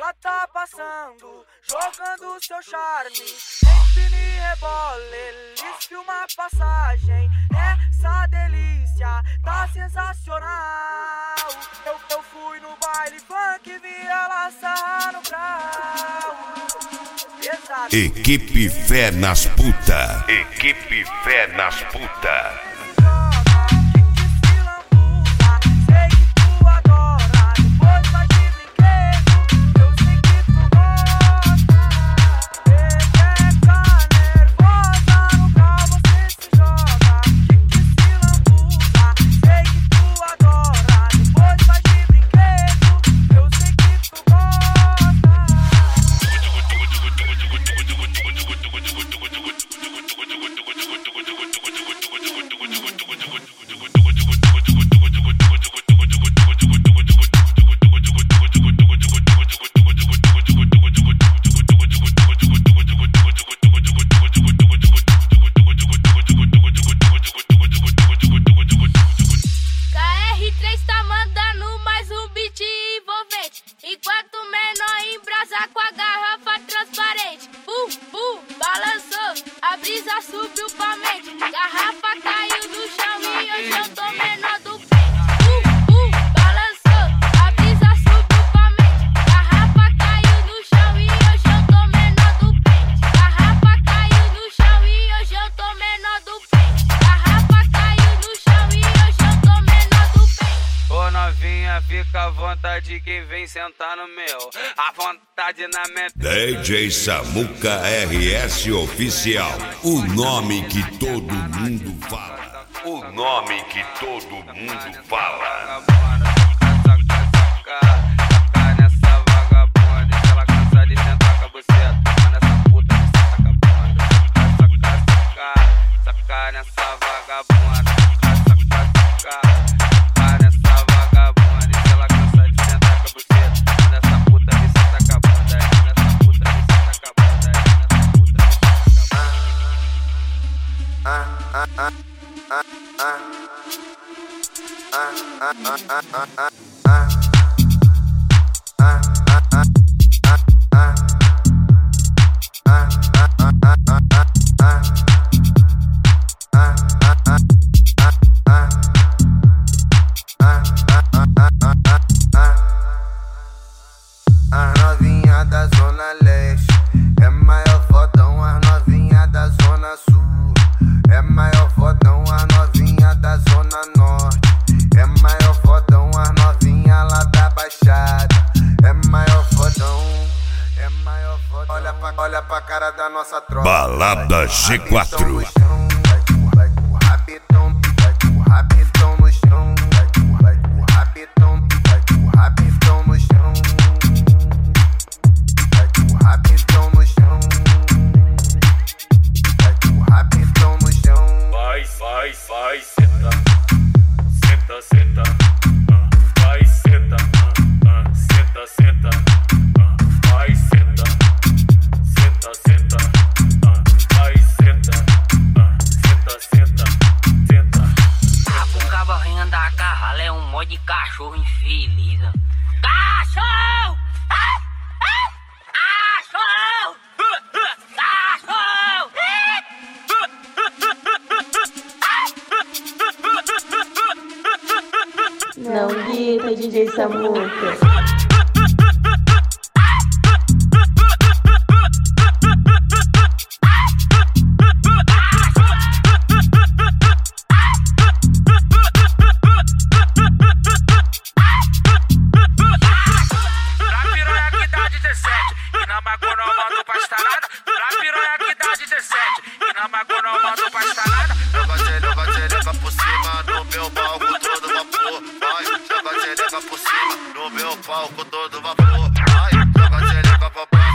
Ela tá passando, jogando seu charme. Empine e rebola, eles filmam a passagem. Essa delícia tá sensacional. Eu fui no baile funk, vi ela sarrar no grau. Pesado. Equipe Fé nas Puta. Equipe Fé nas Puta. Fica à vontade que vem sentar no meu. A vontade na mente. DJ Samuca RS Oficial. O nome que todo mundo fala. O nome que todo mundo fala. Nessa vagabunda, ela cansa de sentar com a buceta. Nessa puta que senta acabando. Saca nessa vagabunda. As novinha da Zona Leste é maior fodão, as novinha da Zona Sul é maior fodão, as novinha da Zona Norte é maior fodão, as novinha lá da Baixada é maior fodão, é maior fodão. Olha pra cara da nossa tropa. Balada G4. Vai com o rabetão, vai com o rabetão no chão, vai com o rabetão, vai com o rabetão no chão. Rapidão no chão, vai com rapidão no chão. Vai, senta, senta, senta, vai, senta, senta, senta, vai, senta, senta, senta, vai, senta, senta, senta, senta. A boca barrinha da carrala é um monte de cachorro infeliz. Cachorro! Não grita, DJ Samuca. Por cima, no meu palco todo vapor. Ai, joga xereca pra baixo.